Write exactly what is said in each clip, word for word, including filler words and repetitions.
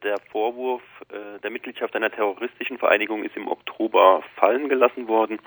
der Vorwurf äh, der Mitgliedschaft einer terroristischen Vereinigung ist im Oktober fallen gelassen worden,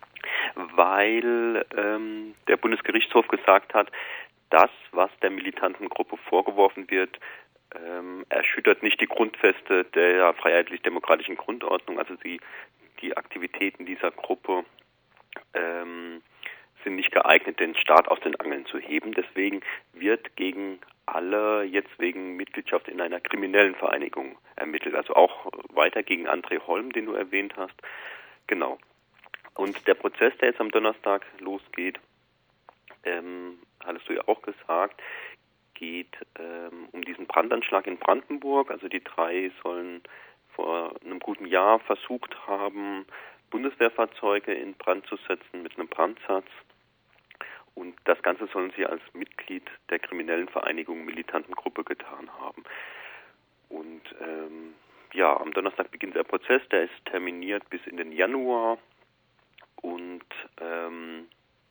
weil ähm, der Bundesgerichtshof gesagt hat, das, was der militanten Gruppe vorgeworfen wird, ähm, erschüttert nicht die Grundfeste der freiheitlich-demokratischen Grundordnung. Also sie, die Aktivitäten dieser Gruppe ähm, sind nicht geeignet, den Staat aus den Angeln zu heben. Deswegen wird gegen alle jetzt wegen Mitgliedschaft in einer kriminellen Vereinigung ermittelt. Also auch weiter gegen André Holm, den du erwähnt hast. Genau. Und der Prozess, der jetzt am Donnerstag losgeht, ähm, hattest du ja auch gesagt, geht ähm, um diesen Brandanschlag in Brandenburg. Also die drei sollen vor einem guten Jahr versucht haben, Bundeswehrfahrzeuge in Brand zu setzen mit einem Brandsatz. Und das Ganze sollen sie als Mitglied der kriminellen Vereinigung militanten Gruppe getan haben. Und ähm, ja, am Donnerstag beginnt der Prozess, der ist terminiert bis in den Januar. Und ähm,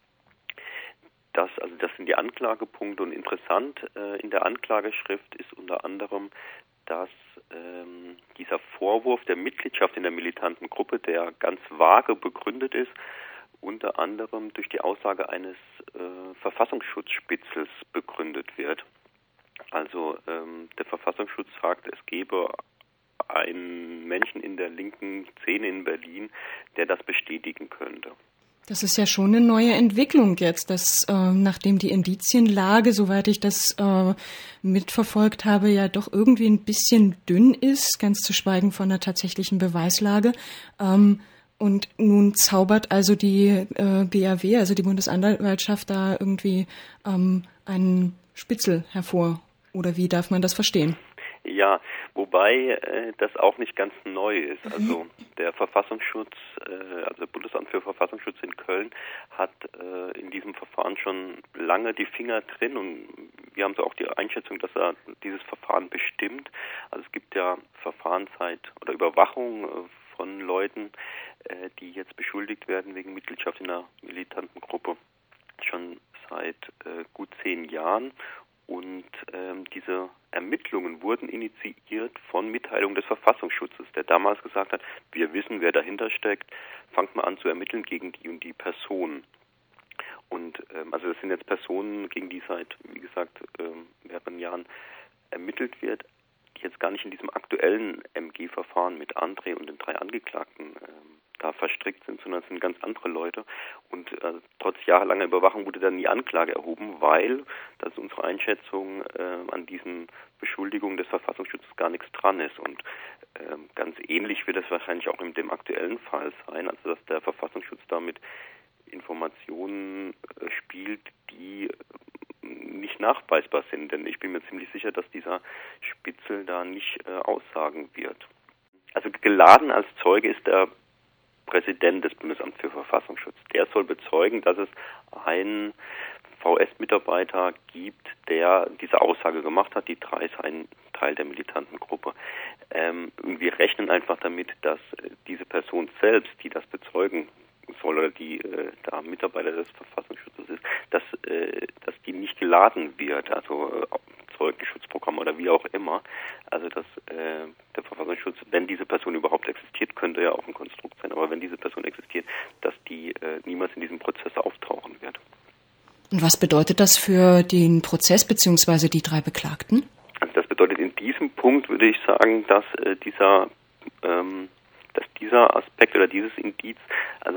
das, also das sind die Anklagepunkte. Und interessant äh, in der Anklageschrift ist unter anderem, dass ähm, dieser Vorwurf der Mitgliedschaft in der militanten Gruppe, der ganz vage begründet ist, unter anderem durch die Aussage eines äh, Verfassungsschutzspitzels begründet wird. Also ähm, der Verfassungsschutz sagt, es gebe einen Menschen in der linken Szene in Berlin, der das bestätigen könnte. Das ist ja schon eine neue Entwicklung jetzt, dass äh, nachdem die Indizienlage, soweit ich das äh, mitverfolgt habe, ja doch irgendwie ein bisschen dünn ist, ganz zu schweigen von der tatsächlichen Beweislage. Ähm, und nun zaubert also die äh, B A W, also die Bundesanwaltschaft, da irgendwie ähm, einen Spitzel hervor. Oder wie darf man das verstehen? Ja, wobei äh, das auch nicht ganz neu ist. Also der Verfassungsschutz, äh, also der Bundesamt für Verfassungsschutz in Köln hat äh, in diesem Verfahren schon lange die Finger drin und wir haben so auch die Einschätzung, dass er dieses Verfahren bestimmt. Also es gibt ja Verfahrenszeit oder Überwachung äh, von Leuten, äh, die jetzt beschuldigt werden wegen Mitgliedschaft in einer militanten Gruppe schon seit äh, gut zehn Jahren. Und ähm, diese Ermittlungen wurden initiiert von Mitteilung des Verfassungsschutzes, der damals gesagt hat, wir wissen, wer dahinter steckt, fangt mal an zu ermitteln gegen die und die Person. Und ähm, also das sind jetzt Personen, gegen die seit, wie gesagt, ähm, mehreren Jahren ermittelt wird, die jetzt gar nicht in diesem aktuellen M G-Verfahren mit André und den drei Angeklagten ähm, da verstrickt sind, sondern es sind ganz andere Leute. Und äh, trotz jahrelanger Überwachung wurde dann nie Anklage erhoben, weil, das ist unsere Einschätzung, äh, an diesen Beschuldigungen des Verfassungsschutzes gar nichts dran ist. Und äh, ganz ähnlich wird es wahrscheinlich auch in dem aktuellen Fall sein, also dass der Verfassungsschutz damit Informationen äh, spielt, die äh, nicht nachweisbar sind. Denn ich bin mir ziemlich sicher, dass dieser Spitzel da nicht äh, aussagen wird. Also geladen als Zeuge ist der Präsident des Bundesamts für Verfassungsschutz. Der soll bezeugen, dass es einen V S-Mitarbeiter gibt, der diese Aussage gemacht hat, die drei seien Teil der militanten Gruppe. Ähm, wir rechnen einfach damit, dass äh, diese Person selbst, die das bezeugen soll oder die äh, da Mitarbeiter des Verfassungsschutzes ist, dass, äh, dass die nicht geladen wird, also äh, Zeugenschutzprogramm oder wie auch immer. Also dass äh, der Verfassungsschutz, wenn diese Person überhaupt existiert, könnte ja auch ein Konstrukt sein, aber wenn diese Person existiert, dass die äh, niemals in diesem Prozess auftauchen wird. Und was bedeutet das für den Prozess bzw. die drei Beklagten? Also das bedeutet in diesem Punkt, würde ich sagen, dass äh, dieser ähm, dass dieser Aspekt oder dieses Indiz also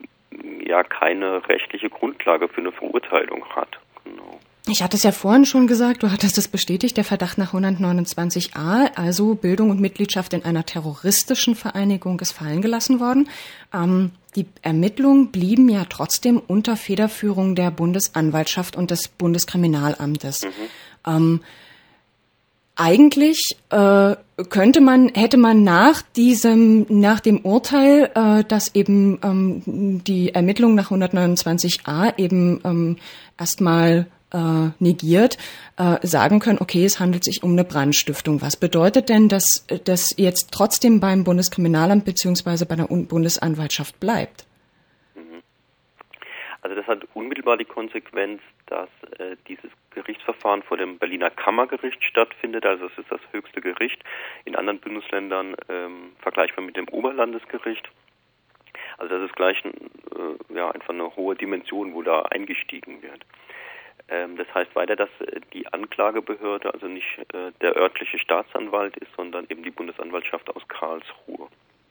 ja keine rechtliche Grundlage für eine Verurteilung hat. Genau. Ich hatte es ja vorhin schon gesagt, du hattest es bestätigt, der Verdacht nach hundertneunundzwanzig a, also Bildung und Mitgliedschaft in einer terroristischen Vereinigung, ist fallen gelassen worden. Ähm, die Ermittlungen blieben ja trotzdem unter Federführung der Bundesanwaltschaft und des Bundeskriminalamtes. Mhm. Ähm, Eigentlich äh, könnte man, hätte man nach diesem, nach dem Urteil, äh, dass eben ähm, die Ermittlung nach hundertneunundzwanzig a eben ähm, erstmal äh, negiert, äh, sagen können, okay, es handelt sich um eine Brandstiftung. Was bedeutet denn, dass das jetzt trotzdem beim Bundeskriminalamt beziehungsweise bei der Bundesanwaltschaft bleibt? Also das hat unmittelbar die Konsequenz, dass äh, dieses Gerichtsverfahren vor dem Berliner Kammergericht stattfindet. Also das ist das höchste Gericht. In anderen Bundesländern ähm, vergleichbar mit dem Oberlandesgericht. Also das ist gleich ein, äh, ja, einfach eine hohe Dimension, wo da eingestiegen wird. Ähm, das heißt weiter, dass äh, die Anklagebehörde also nicht äh, der örtliche Staatsanwalt ist, sondern eben die Bundesanwaltschaft aus Karlsruhe.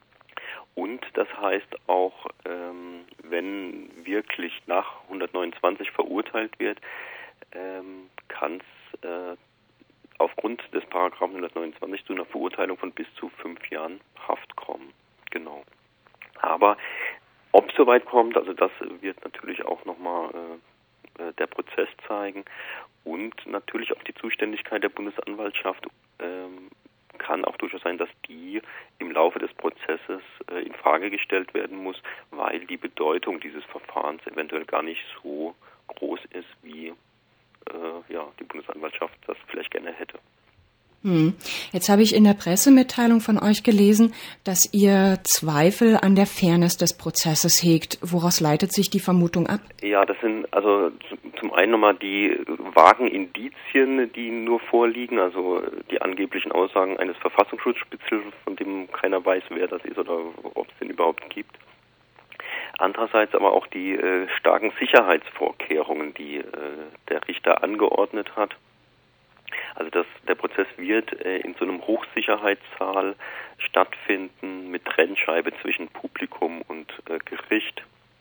Und das heißt auch, ähm, wenn wirklich nach hundertneunundzwanzig verurteilt wird, ähm, kann es äh, aufgrund des Paragraphen hundertneunundzwanzig zu einer Verurteilung von bis zu fünf Jahren Haft kommen. Genau. Aber ob es soweit kommt, also das wird natürlich auch nochmal äh, der Prozess zeigen und natürlich auch die Zuständigkeit der Bundesanwaltschaft ähm, kann auch durchaus sein, dass die im Laufe des Prozesses äh, in Frage gestellt werden muss, weil die Bedeutung dieses Verfahrens eventuell gar nicht so groß ist, wie äh, ja, die Bundesanwaltschaft das vielleicht gerne hätte. Hm. Jetzt habe ich in der Pressemitteilung von euch gelesen, dass ihr Zweifel an der Fairness des Prozesses hegt. Woraus leitet sich die Vermutung ab? Ja, das sind also zum einen nochmal die vagen Indizien, die nur vorliegen, also die angeblichen Aussagen eines Verfassungsschutzspitzels, von dem keiner weiß, wer das ist oder ob es den überhaupt gibt. Andererseits aber auch die äh, starken Sicherheitsvorkehrungen, die äh, der Richter angeordnet hat. Also das, der Prozess wird äh, in so einem Hochsicherheitssaal stattfinden mit Trennscheibe zwischen Publikum und äh, Gericht.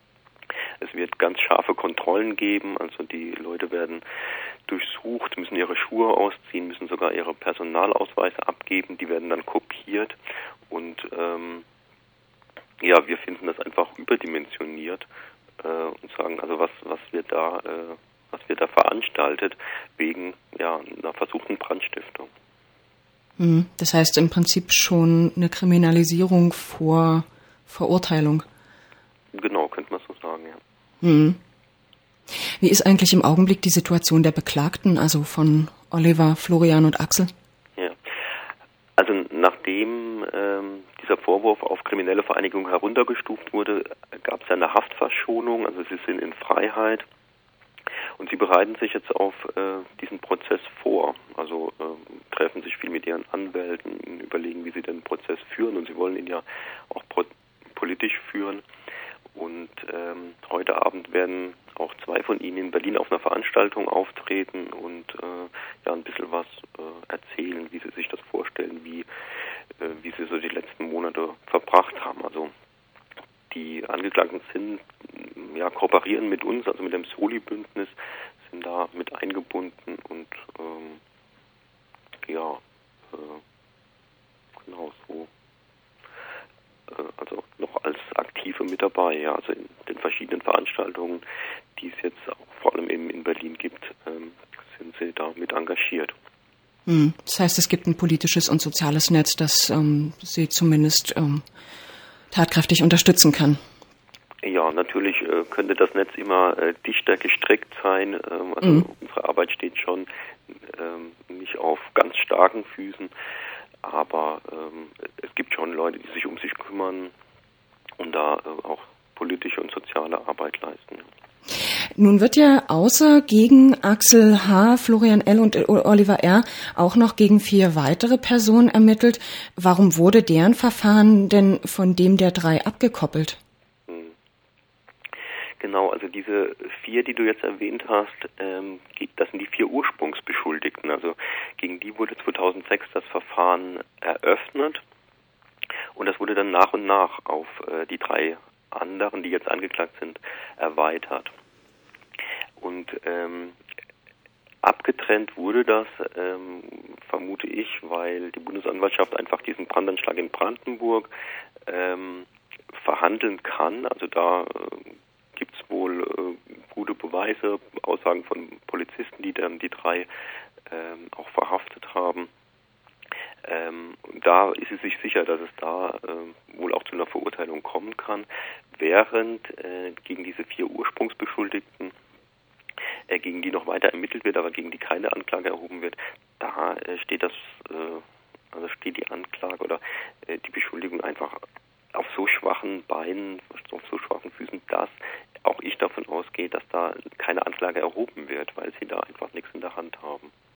Es wird ganz scharfe Kontrollen geben, also die Leute werden durchsucht, müssen ihre Schuhe ausziehen, müssen sogar ihre Personalausweise abgeben, die werden dann kopiert und ähm, ja, wir finden das einfach überdimensioniert äh, und sagen, also was, was wird da äh, was wird da veranstaltet, wegen ja, einer versuchten Brandstiftung. Hm, das heißt im Prinzip schon eine Kriminalisierung vor Verurteilung. Genau, könnte man so sagen, ja. Hm. Wie ist eigentlich im Augenblick die Situation der Beklagten, also von Oliver, Florian und Axel? Ja, also nachdem ähm, dieser Vorwurf auf kriminelle Vereinigung heruntergestuft wurde, gab es eine Haftverschonung, also sie sind in Freiheit. Und sie bereiten sich jetzt auf äh, diesen Prozess vor, also äh, treffen sich viel mit ihren Anwälten, überlegen, wie sie den Prozess führen und sie wollen ihn ja auch pro- politisch führen. Und ähm, heute Abend werden auch zwei von ihnen in Berlin auf einer Veranstaltung auftreten und äh, ja ein bisschen was äh, erzählen, wie sie sich das vorstellen, wie, äh, wie sie so die letzten Monate verbracht haben. Also die Angeklagten sind, ja, kooperieren mit uns, also mit dem Soli-Bündnis, sind da mit eingebunden und ähm, ja, äh, genau so, äh, also noch als Aktive mit dabei, ja, also in den verschiedenen Veranstaltungen, die es jetzt auch vor allem eben in Berlin gibt, ähm, sind sie da mit engagiert. Hm. Das heißt, es gibt ein politisches und soziales Netz, das ähm, sie zumindest ähm, tatkräftig unterstützen kann. Ja, natürlich äh, könnte das Netz immer äh, dichter gestrickt sein. Ähm, also mhm. unsere Arbeit steht schon ähm, nicht auf ganz starken Füßen, aber ähm, es gibt schon Leute, die sich um sich kümmern und da äh, auch politische und soziale Arbeit leisten. Nun wird ja außer gegen Axel H., Florian L. und Oliver R. auch noch gegen vier weitere Personen ermittelt. Warum wurde deren Verfahren denn von dem der drei abgekoppelt? Hm. Genau, also diese vier, die du jetzt erwähnt hast, ähm, das sind die vier Ursprungsbeschuldigten. Also gegen die wurde zweitausendsechs das Verfahren eröffnet und das wurde dann nach und nach auf äh, die drei anderen, die jetzt angeklagt sind, erweitert. Und ähm, abgetrennt wurde das, ähm, vermute ich, weil die Bundesanwaltschaft einfach diesen Brandanschlag in Brandenburg ähm, verhandeln kann. Also da äh, gibt es wohl äh, gute Beweise, Aussagen von Polizisten, die dann die drei ähm, auch verhaftet haben. Ähm, da ist sie sich sicher, dass es da äh, wohl auch zu einer Verurteilung kommen kann, während äh, gegen diese vier Ursprungsbeschuldigten, äh, gegen die noch weiter ermittelt wird, aber gegen die keine Anklage erhoben wird, da äh, steht das, äh, also steht die Anklage oder äh, die Beschuldigung einfach auf so schwachen Beinen, auf so schwachen Füßen, dass auch ich Gericht davon ausgeht, dass da keine Anklage erhoben wird, weil sie da einfach nichts in der Hand haben.